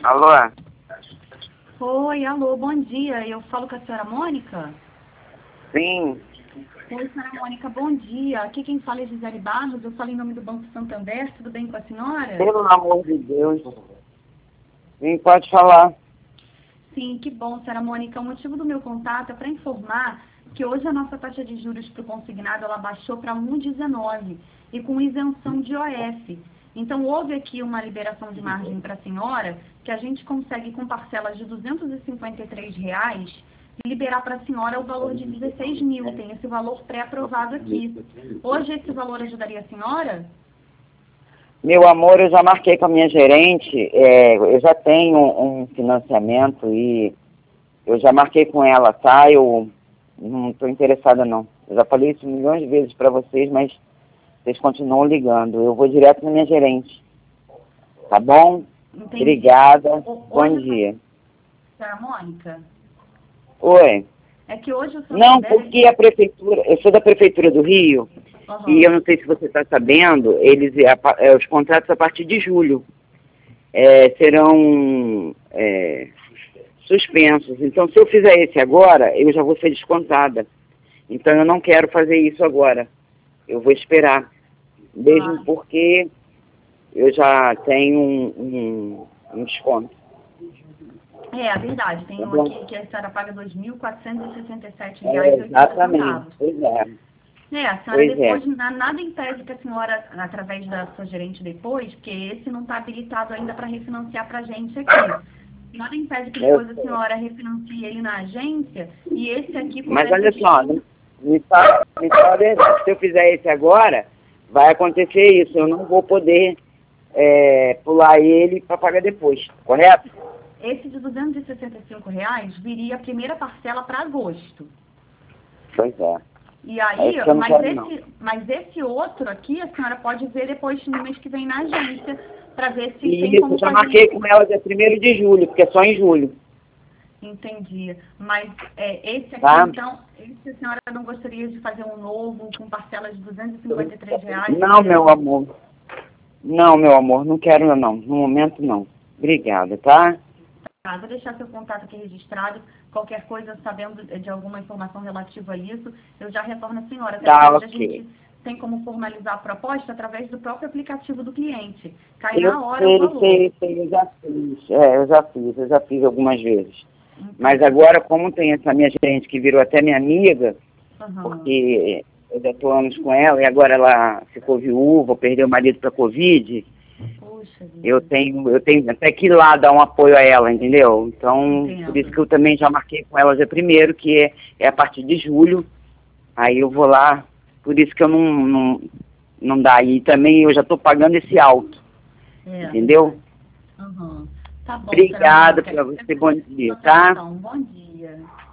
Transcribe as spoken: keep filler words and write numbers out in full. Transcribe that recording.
Alô? Oi, alô, bom dia. Eu falo com a senhora Mônica? Sim. Oi, senhora Mônica, bom dia. Aqui quem fala é Gisele Barros, eu falo em nome do Banco Santander. Tudo bem com a senhora? Pelo amor de Deus. Sim, pode falar. Sim, que bom, senhora Mônica. O motivo do meu contato é para informar que hoje a nossa taxa de juros para o consignado ela baixou para um vírgula dezenove e com isenção de O F. Então, houve aqui uma liberação de margem para a senhora que a gente consegue, com parcelas de duzentos e cinquenta e três reais, liberar para a senhora o valor de dezesseis mil. Tem esse valor pré-aprovado aqui. Hoje esse valor ajudaria a senhora? Meu amor, eu já marquei com a minha gerente, é, eu já tenho um financiamento e eu já marquei com ela, tá? Eu não estou interessada, não. Eu já falei isso milhões de vezes para vocês, mas vocês continuam ligando. Eu vou direto na minha gerente. Tá bom? Entendi. Obrigada. O- Bom hoje, dia. senhora Mônica, Oi. é que hoje o Não, Santander... porque a prefeitura, eu sou da prefeitura do Rio, Aham. e eu não sei se você está sabendo, eles, a pa- é, os contratos a partir de julho é, serão é, suspensos. Então, se eu fizer esse agora, eu já vou ser descontada. Então, eu não quero fazer isso agora. Eu vou esperar. Mesmo Ah. porque eu já tenho um, um, um desconto. É, a verdade. Tem Tá um bom? aqui que a senhora paga dois mil quatrocentos e sessenta e sete É, reais e oitenta exatamente. centavos. Pois é. É, a senhora Pois é. depois, na- nada impede que a senhora, através da sua gerente depois, porque esse não está habilitado ainda para refinanciar para a gente aqui. Nada impede que depois Eu a senhora refinancie ele na agência e esse aqui Mas comece olha o só, desconto. me fala, me fala a verdade. Se eu fizer esse agora, vai acontecer isso. Eu não vou poder é, pular ele para pagar depois, correto? Esse de duzentos e sessenta e cinco reais viria a primeira parcela para agosto. Pois é. E É aí, isso que eu não mas quero, não. esse, mas esse outro aqui, a senhora pode ver depois no mês que vem na agência, para ver se E tem isso, como eu já fazer marquei isso. com ela dia primeiro de julho, porque é só em julho. Entendi. Mas é, esse aqui, Tá? então, esse a senhora não gostaria de fazer um novo com parcelas de duzentos e cinquenta e três reais? Não, meu amor. Não, meu amor, não quero não. No momento, não. Obrigada, tá? Tá, vou deixar seu contato aqui registrado. Qualquer coisa, sabendo de alguma informação relativa a isso, eu já retorno a senhora. Até Tá, porque hoje ok. a gente tem como formalizar a proposta através do próprio aplicativo do cliente. Cai Eu na hora o sei, valor. sei, sei, eu já fiz. É, eu já fiz, eu já fiz algumas vezes. Entendi. Mas agora, como tem essa minha gerente que virou até minha amiga, Aham. porque eu já estou anos com ela e agora ela ficou viúva, perdeu o marido para Covid, Puxa vida. eu tenho, eu tenho até que ir lá dar um apoio a ela, entendeu? Então, Entendo. por isso que eu também já marquei com ela dia primeiro, que é, é a partir de julho, aí eu vou lá, por isso que eu não, não, não dá. E também eu já estou pagando esse alto, É, entendeu? Aham. Tá bom, Obrigada senhora Mônica. para você, bom dia, tá? Então, bom dia.